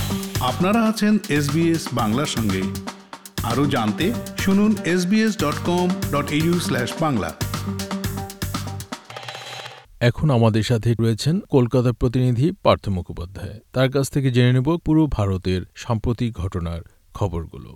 আপনারা আছেন SBS বাংলার সঙ্গে। আরও জানতে শুনুন sbs.com.au/বাংলা। এখন আমাদের সাথে রয়েছেন কলকাতার প্রতিনিধি পার্থ মুখোপাধ্যায়। তার কাছ থেকে জেনে নেব পুরো ভারতের সাম্প্রতিক ঘটনার খবরগুলো।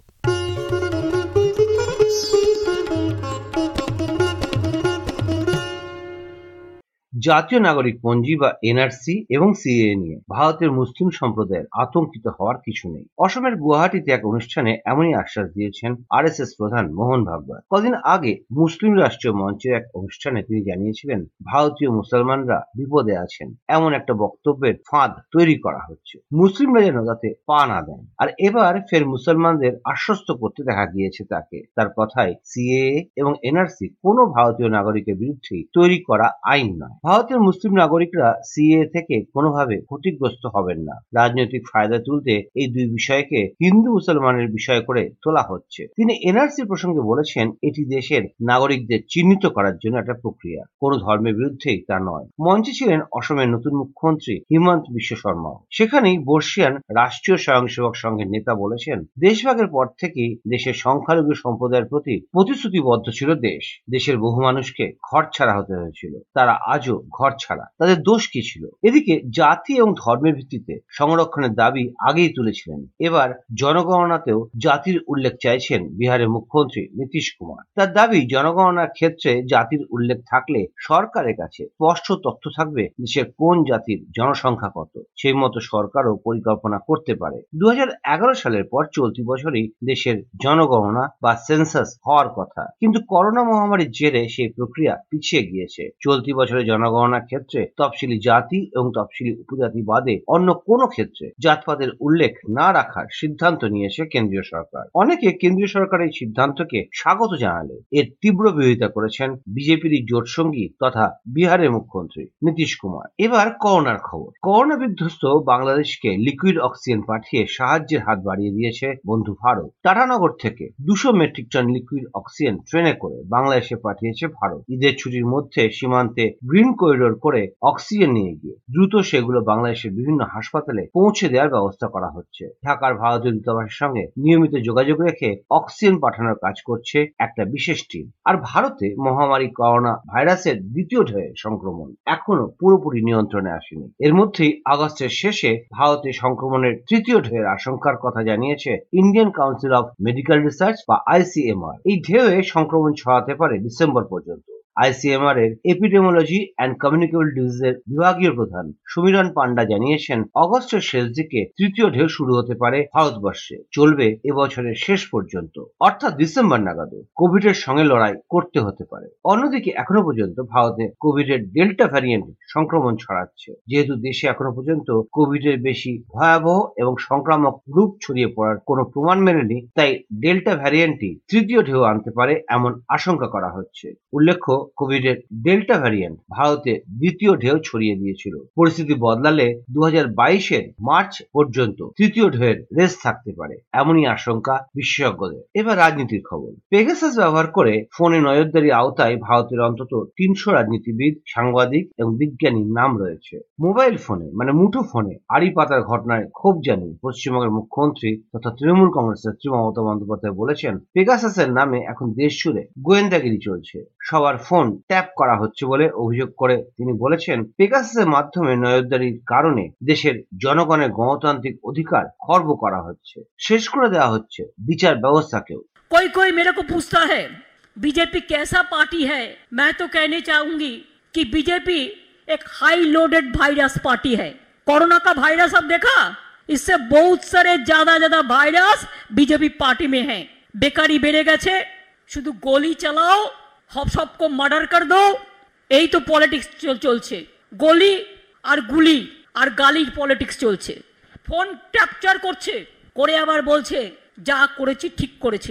জাতীয় নাগরিক পঞ্জি বা এনআরসি এবং সিএএ নিয়ে ভারতের মুসলিম সম্প্রদায়ের আতঙ্কিত হওয়ার কিছু নেই। অসমের গুয়াহাটিতে এক অনুষ্ঠানে এমনই আশ্বাস দিয়েছেন আরএসএস প্রধান মোহন ভাগবত। কদিন আগে মুসলিম রাষ্ট্রীয় মঞ্চের এক অনুষ্ঠানে তিনি জানিয়েছিলেন ভারতীয় মুসলমানরা বিপদে আছেন, এমন একটা বক্তব্যের ফাঁদ তৈরি করা হচ্ছে, মুসলিমরা যেন তাতে পা না দেন। আর এবার ফের মুসলমানদের আশ্বস্ত করতে দেখা গিয়েছে তাকে। তার কথায় সিএএ এবং এনআরসি কোনো ভারতীয় নাগরিকের বিরুদ্ধে তৈরি করা আইন নয়। ভারতের মুসলিম নাগরিকরা সিএএ থেকে কোনোভাবে ক্ষতিগ্রস্ত হবেন না। রাজনৈতিক ফায়দা তুলতে এই দুই বিষয়কে হিন্দু মুসলমানের বিষয় করে তোলা হচ্ছে। তিনি এনআরসি প্রসঙ্গে বলেছেন, এটি দেশের নাগরিকদের চিহ্নিত করার জন্য একটা প্রক্রিয়া, কোনো ধর্মের বিরুদ্ধেই তা নয়। মঞ্চে ছিলেন অসমের নতুন মুখ্যমন্ত্রী হিমন্ত বিশ্ব শর্মাও। সেখানেই বর্ষিয়ান রাষ্ট্রীয় স্বয়ংসেবক সংঘের নেতা বলেছেন, দেশভাগের পর থেকেই দেশের সংখ্যালঘু সম্প্রদায়ের প্রতি প্রতিশ্রুতিবদ্ধ ছিল দেশ। দেশের বহু মানুষকে ঘর ছাড়া হতে হয়েছিল, তারা আজও ঘর ছাড়া। তাদের দোষ কি ছিল? এদিকে জাতি এবং ধর্মের ভিত্তিতে সংরক্ষণের দাবি আগেই তুলেছিলেন। এবার জনগণনাতেও জাতির উল্লেখ চাইছেন বিহারের মুখ্যমন্ত্রী নীতিশ কুমার। তার দাবি, জনগণনার ক্ষেত্রে জাতির উল্লেখ থাকলে সরকারের কাছে স্পষ্ট তথ্য থাকবে দেশের কোন জাতির জনসংখ্যা কত, সেই মতো সরকারও পরিকল্পনা করতে পারে। 2011 সালের পর চলতি বছরই দেশের জনগণনা বা সেন্সাস হওয়ার কথা, কিন্তু করোনা মহামারীর জেরে সেই প্রক্রিয়া পিছিয়ে গিয়েছে। চলতি বছরে জনগণনার ক্ষেত্রে তফসিলি জাতি এবং তফসিলি উপজাতি বাদে অন্য কোনো ক্ষেত্রে জাতপাতের উল্লেখ না রাখার সিদ্ধান্ত নিয়েছে কেন্দ্রীয় সরকার। অনেকে কেন্দ্রীয় সরকারের এই সিদ্ধান্তকে স্বাগত জানালে এর তীব্র বিরোধিতা করেছেন বিজেপির জোট সঙ্গী তথা বিহারের মুখ্যমন্ত্রী নীতিশ কুমার। এবার করোনার খবর। করোনা বিধ্বস্ত বাংলাদেশকে লিকুইড অক্সিজেন পাঠিয়ে সাহায্যের হাত বাড়িয়ে দিয়েছে বন্ধু ভারত। টাটানগর থেকে 200 মেট্রিক টন লিকুইড অক্সিজেন ট্রেনে করে বাংলাদেশে পাঠিয়েছে ভারত। ঈদের ছুটির মধ্যে সীমান্তে গ্রিন করিডোর করে অক্সিজেন নিয়ে গিয়ে দ্রুত সেগুলো বাংলাদেশের বিভিন্ন হাসপাতালে পৌঁছে দেওয়ার ব্যবস্থা করা হচ্ছে। ঢাকার ভারতীয় দূতাবাসের সঙ্গে নিয়মিত যোগাযোগ রেখে অক্সিজেন পাঠানোর কাজ করছে একটা বিশেষ টিম। আর ভারতে মহামারী করোনা ভাইরাসের দ্বিতীয় ঢেউয়ের সংক্রমণ এখনো পুরোপুরি নিয়ন্ত্রণে আসেনি। এর মধ্যেই আগস্টের শেষে ভারতে সংক্রমণের তৃতীয় ঢেউয়ের আশঙ্কার কথা জানিয়েছে Indian Council of Medical Research বা ICMR। এই ঢেউয়ে সংক্রমণ ছড়াতে পারে ডিসেম্বর পর্যন্ত। ICMR এর এপিডেমিওলজি অ্যান্ড কমিউনিকেবল ডিজিজের বিভাগীয় প্রধান সমীরণ পান্ডা জানিয়েছেন, অগস্টের শেষ দিকে তৃতীয় ঢেউ শুরু হতে পারে ভারতবর্ষে, চলবে এবছরের শেষ পর্যন্ত, অর্থাৎ ডিসেম্বর নাগাদও কোভিডের সঙ্গে লড়াই করতে হতে পারে। অন্যদিকে এখনো পর্যন্ত ভারতে কোভিডের ডেল্টা ভ্যারিয়েন্ট সংক্রমণ ছড়াচ্ছে। যেহেতু দেশে এখনো পর্যন্ত কোভিডের বেশি ভয়াবহ এবং সংক্রামক রূপ ছড়িয়ে পড়ার কোনো প্রমাণ মেলেনি, তাই ডেল্টা ভ্যারিয়েন্টই তৃতীয় ঢেউ আনতে পারে এমন আশঙ্কা করা হচ্ছে। উল্লেখ্য, কোভিডের ডেল্টা ভ্যারিয়েন্ট ভারতে দ্বিতীয় ঢেউ ছড়িয়ে দিয়েছিল। পরিস্থিতি বদলালে 2022-এর মার্চ পর্যন্ত তৃতীয় ঢেউয়ের রেস থাকতে পারে, এমনই আশঙ্কা বিশেষজ্ঞদের। এবার রাজনীতির খবর। পেগাসাস ব্যবহার করে ফোনে নজরদারির আওতায় ভারতের অন্তত 300 রাজনীতিবিদ, সাংবাদিক এবং বিজ্ঞানীর নাম রয়েছে। মোবাইল ফোনে মানে মুঠো ফোনে আড়ি পাতার ঘটনায় ক্ষোভ জানিয়ে পশ্চিমবঙ্গের মুখ্যমন্ত্রী তথা তৃণমূল কংগ্রেস নেত্রী মমতা বন্দ্যোপাধ্যায় বলেছেন, পেগাসাসের নামে এখন দেশ জুড়ে গোয়েন্দাগিরি চলছে, সবার ফোন ট্যাপ করা হচ্ছে বলে অভিযোগ করে তিনি বলেছেন, পেগাসাসের মাধ্যমে নজরদারির কারণে দেশের জনগণের গণতান্ত্রিক অধিকার খর্ব করা হচ্ছে, শেষ করে দেওয়া হচ্ছে বিচার ব্যবস্থাকেও। कोई मेरे को पूछता है बीजेपी कैसा पार्टी है, मैं तो कहने चाहूंगी कि बीजेपी एक हाई लोडेड वायरस पार्टी है। कोरोना का वायरस अब देखा, इससे बहुत सारे ज्यादा वायरस बीजेपी पार्टी में है। बेकारी बेड़े गेছে, শুধু गोली चलाओ, सबको मर्डर कर दो, এই তো পলিটিক্স চলছে। গলি আর গুলি আর গালির পলিটিক্স চলছে। ফোন ক্যাপচার করছে, করে আবার বলছে যা করেছি ঠিক করেছি।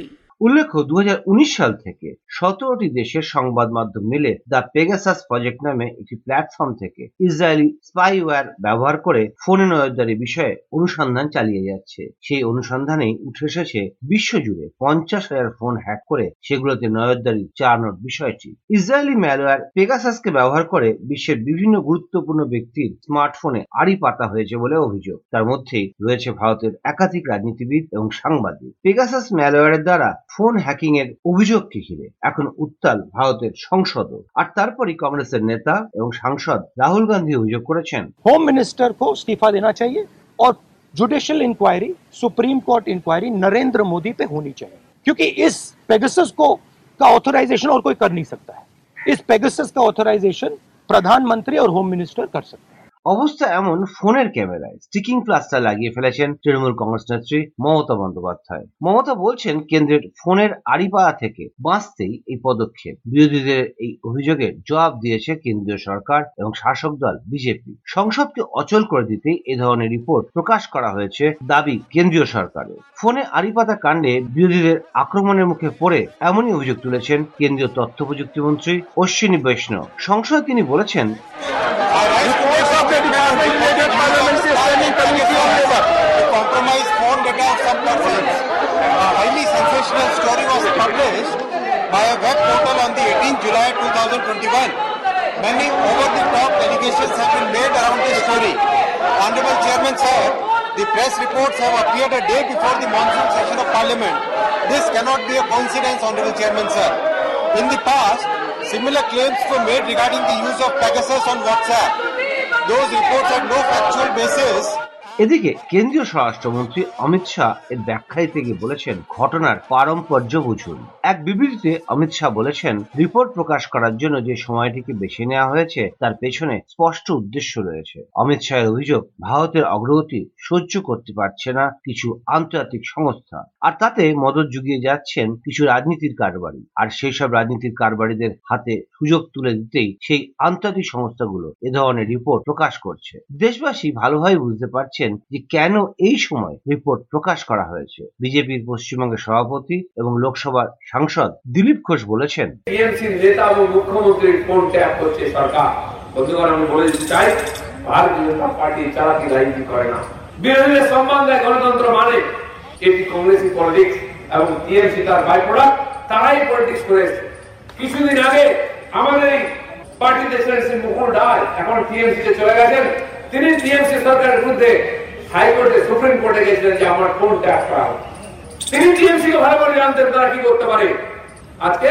উল্লেখ্য 2019 সাল থেকে 17টি দেশের সংবাদ মাধ্যম মিলে দ্য পেগাসাস প্রজেক্ট নামে একটি প্ল্যাটফর্ম থেকে ইসরায়েলি স্পাইওয়্যার ব্যবহার করে ফোনে নজরদারি বিষয়ে অনুসন্ধান চালিয়ে যাচ্ছে। সেই অনুসন্ধানেই উঠে এসেছে বিশ্বজুড়ে 50,000 ফোন হ্যাক করে সেগুলোতে নজরদারি চালানোর বিষয়টি। ইসরায়েলি ম্যালওয়্যার পেগাসাসকে ব্যবহার করে বিশ্বের বিভিন্ন গুরুত্বপূর্ণ ব্যক্তির স্মার্টফোনে আড়ি পাতা হয়েছে বলে অভিযোগ। তার মধ্যেই রয়েছে ভারতের একাধিক রাজনীতিবিদ এবং সাংবাদিক। পেগাসাস ম্যালওয়্যারের দ্বারা ফোন হ্যাকিং এর অভিযোগকে ঘিরে এখন উত্তাল ভারতের সংসদও। আর তারপরই কংগ্রেসের নেতা এবং সাংসদ রাহুল গান্ধী অভিযোগ করেছেন, होम मिनिस्टर को इस्तीफा देना चाहिए और judicial inquiry, supreme court inquiry Narendra Modi पे होनी चाहिए, क्योंकि इस पेगासस का ऑथराइजेशन और कोई कर नहीं सकता है। इस पेगासस का ऑथराइजेशन प्रधानमंत्री और होम मिनिस्टर कर सकते हैं। অবস্থা এমন ফোনের ক্যামেরায় স্টিকিং প্লাস্টার লাগিয়ে ফেলেছেন তৃণমূল কংগ্রেস নেত্রী মমতা বন্দ্যোপাধ্যায়। মমতা বলছেন, কেন্দ্রের ফোনের আড়িপাড়া থেকে বাঁচতেই এই পদক্ষেপ। বিরোধীদের এই অভিযোগের জবাব দিয়েছে কেন্দ্রীয় সরকার এবং শাসক দল বিজেপি। সংসদকে অচল করে দিতেই এ ধরনের রিপোর্ট প্রকাশ করা হয়েছে দাবি কেন্দ্রীয় সরকারের। ফোনে আড়িপাতা কাণ্ডে বিরোধীদের আক্রমণের মুখে পড়ে এমনই অভিযোগ তুলেছেন কেন্দ্রীয় তথ্য প্রযুক্তি মন্ত্রী অশ্বিনী বৈষ্ণব। সংসদে তিনি বলেছেন, compromised phone data of some persons. A highly sensational story was published by a web portal on the 18th July 2021. Many over-the-top allegations have been made around this story. Honorable Chairman Sir, the press reports have appeared a day before the monsoon session of Parliament. This cannot be a coincidence, Honorable Chairman Sir. In the past, similar claims were made regarding the use of Pegasus on WhatsApp. Those reports had no factual basis. এদিকে কেন্দ্রীয় স্বরাষ্ট্রমন্ত্রী অমিত শাহ এর ব্যাখ্যা দিতে গিয়ে বলেছেন, ঘটনার পারম্পর্য বুঝুন। এক বিবৃতিতে অমিত শাহ বলেছেন, রিপোর্ট প্রকাশ করার জন্য যে সময়টিকে বেছে নেওয়া হয়েছে তার পেছনে স্পষ্ট উদ্দেশ্য রয়েছে। অমিত শাহের অভিযোগ, ভারতের অগ্রগতি সহ্য করতে পারছে না কিছু আন্তর্জাতিক সংস্থা, আর তাতে মদত জুগিয়ে যাচ্ছেন কিছু রাজনীতির কারবারি। আর সেই সব রাজনীতির কারবারিদের হাতে সুযোগ তুলে দিতেই সেই আন্তর্জাতিক সংস্থাগুলো এ ধরনের রিপোর্ট প্রকাশ করছে। দেশবাসী ভালোভাবে বুঝতে পারছে যে কেন এই সময় রিপোর্ট প্রকাশ করা হয়েছে। বিজেপির পশ্চিমবঙ্গের সভাপতি এবং লোকসভার সাংসদ দিলীপ ঘোষ বলেছেন, টিএমসির নেতা এবং মুখ্যমন্ত্রীর ফোন ট্যাপ করছে সরকার। বন্ধুগণ, আমি বলে দিতে চাই, ভারতীয় জনতা পার্টি চালাকি রাজনীতি করে না। বিরোধীদের সম্মান দেয় গণতন্ত্র মানে। এটি কংগ্রেসি পলিটিক্স এবং টিএমসি তার বাই প্রোডাক্ট, তারাই পলিটিক্স করেছে। কিছুদিন আগে আমাদের এই পার্টিতে ছিলেন মুকুল রায়, এখন টিএমসি তে চলে গেছেন। তিনি টিএমসি সরকারের বিরুদ্ধে হাইকোর্টে, সুপ্রিম কোর্টে গেছিলেন যে আমার ফোন ট্যাপ করা হোক। তিনি টিএমসি কে ভালো করে জানতেন তারা কি করতে পারে। আজকে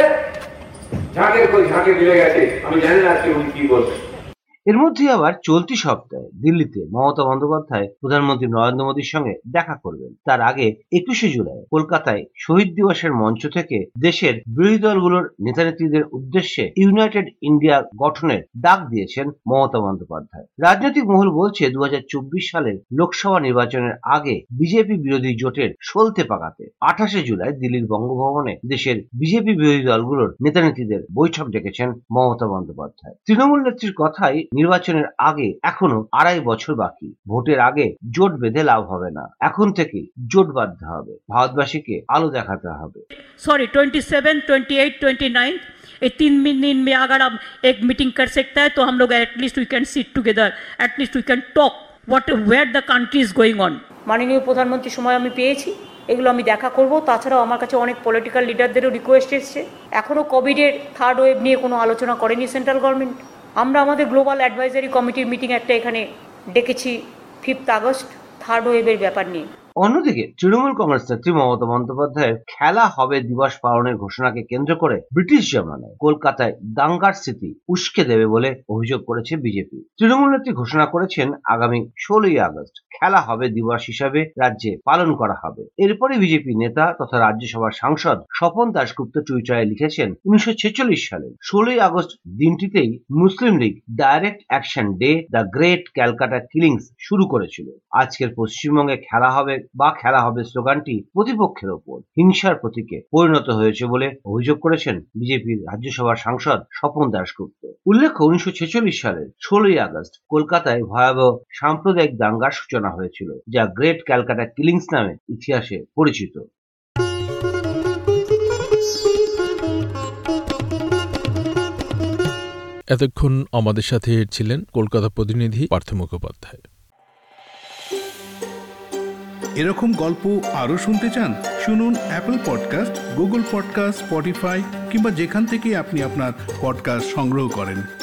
ঝাঁকের কই ঝাঁকে মিলে গেছে, আমি জানি না আজকে উনি কি বলবেন। এর মধ্যে আবার চলতি সপ্তাহে দিল্লিতে মমতা বন্দ্যোপাধ্যায় প্রধানমন্ত্রী নরেন্দ্র মোদীর সঙ্গে দেখা করবেন। তার আগে 21শে জুলাই কলকাতায় শহীদ দিবসের মঞ্চ থেকে দেশের বিরোধী দলগুলোর নেতানেত্রীদের উদ্দেশ্যে ইউনাইটেড ইন্ডিয়া গঠনের ডাক দিয়েছেন মমতা বন্দ্যোপাধ্যায়। রাজনৈতিক মহল বলছে 2024 সালের লোকসভা নির্বাচনের আগে বিজেপি বিরোধী জোটের সলতে পাকাতে 28শে জুলাই দিল্লির বঙ্গভবনে দেশের বিজেপি বিরোধী দলগুলোর নেতানেত্রীদের বৈঠক ডেকেছেন মমতা বন্দ্যোপাধ্যায়। তৃণমূল নেত্রীর কথাই, নির্বাচনের আগে এখনো 2.5 বছর বাকি। ভোটের আগে জোট বেঁধে লাভ হবে না, এখন থেকে জোট বাঁধতে হবে, ভারতবাসীকে আলো দেখাতে হবে। सॉरी 27, 28, 29 ये 3 दिन में अगर हम एक मीटिंग कर सकता है तो हम लोग at least we can sit together, at least we can talk what where the country is going on. মাননীয় প্রধানমন্ত্রীর সময় আমি পেয়েছি, এগুলো আমি দেখা করব। তাছাড়াও আমার কাছে অনেক পলিটিক্যাল লিডারদেরও রিকোয়েস্ট এসছে। এখনও কোভিডের থার্ড ওয়েভ নিয়ে কোনো আলোচনা করেনি সেন্ট্রাল গভর্নমেন্ট। আমরা আমাদের গ্লোবাল অ্যাডভাইজারি কমিটির মিটিং একটা এখানে ডেকেছি 5 আগস্ট থার্ড ওয়েভের ব্যাপার নিয়ে। অন্যদিকে তৃণমূল কংগ্রেস নেত্রী মমতা বন্দ্যোপাধ্যায়ের খেলা হবে দিবস পালনের ঘোষণাকে কেন্দ্র করে ব্রিটিশ জার্মানায় কলকাতায় দাঙ্গার স্মৃতি উস্কে দেবে বলে অভিযোগ করেছে বিজেপি। তৃণমূল নেত্রী ঘোষণা করেছেন, আগামী 16ই আগস্ট খেলা হবে দিবস হিসাবে রাজ্যে পালন করা হবে। এরপরে বিজেপি নেতা তথা রাজ্যসভার সাংসদ স্বপন দাশগুপ্ত টুইটারে লিখেছেন, 1946 সালের 16ই আগস্ট দিনটিতেই Muslim League direct action day the great Calcutta killings শুরু করেছিল। আজকের পশ্চিমবঙ্গে খেলা হবে স্লোগানটি প্রতিপক্ষের ওপর হিংসার প্রতীকে পরিণত হয়েছে বলে অভিযোগ করেছেন বিজেপির রাজ্যসভার সাংসদ স্বপন দাশগুপ্ত। উল্লেখ্য, 1946 সালের 16ই আগস্ট কলকাতায় ভয়াবহ সাম্প্রদায়িক দাঙ্গার সূচনা হয়েছিল, যা গ্রেট ক্যালকাটা কিলিংস নামে ইতিহাসে পরিচিত। এতক্ষণ আমাদের সাথে ছিলেন কলকাতা প্রতিনিধি পার্থ মুখোপাধ্যায়। এরকম গল্প আরও শুনতে চান? শুনুন Apple podcast, Google podcast, Spotify কিংবা যেখান থেকে আপনি আপনার পডকাস্ট সংগ্রহ করেন।